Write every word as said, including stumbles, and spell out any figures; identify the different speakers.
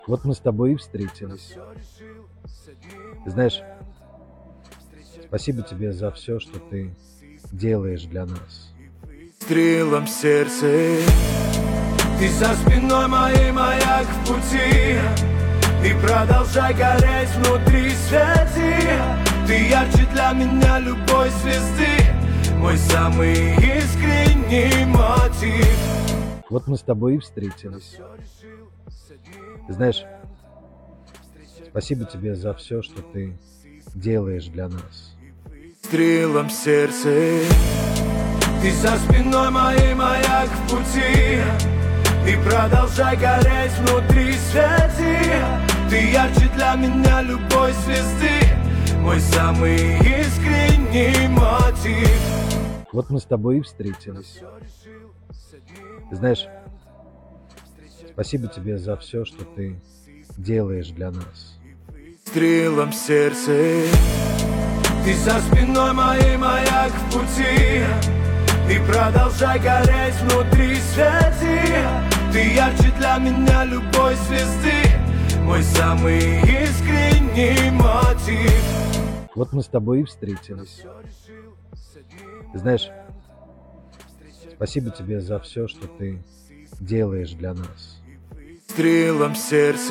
Speaker 1: Вот мы с тобой и встретились. Ты знаешь, спасибо тебе за все, что ты делаешь для нас.
Speaker 2: Стрелом в сердце. Ты за спиной моей маяк в пути. И продолжай гореть внутри, свети. Ты ярче для меня любой звезды. Мой самый искренний мотив.
Speaker 1: Вот мы с тобой и встретились. Ты знаешь, спасибо тебе за все, что ты делаешь для нас.
Speaker 2: Стрелом в сердце. Ты за спиной моей маяк в пути. И продолжай гореть внутри, свети. Ты ярче для меня любой звезды. Мой самый искренний мотив.
Speaker 1: Вот мы с тобой и встретились. Ты знаешь, спасибо тебе за все, что ты делаешь для нас.
Speaker 2: Стрелом в сердце. Ты за спиной моей маяк в пути. И продолжай гореть внутри, свети. Ты ярче для меня любой звезды. Мой самый искренний мотив.
Speaker 1: Вот мы с тобой и встретились. Ты знаешь, спасибо тебе за все, что ты делаешь для нас.
Speaker 2: Стрелом в сердце.